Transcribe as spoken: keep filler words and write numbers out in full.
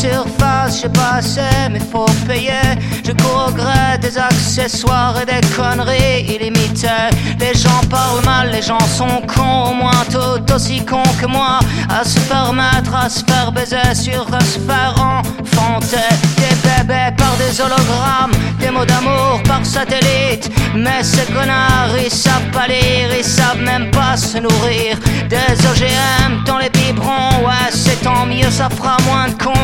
surface, j'ai pas assez, mais faut payer. Je cours au gré des accessoires et des conneries illimitées. Les gens parlent mal, les gens sont cons, au moins tout aussi cons que moi. À se faire mettre, à se faire baiser, sur à se faire enfanter. Des bébés par des hologrammes, des mots d'amour par satellite. Mais ces connards, ils savent pas lire, ils savent même pas se nourrir. Des O G M dans les biberons, ouais c'est tant mieux, ça fera moins de cons.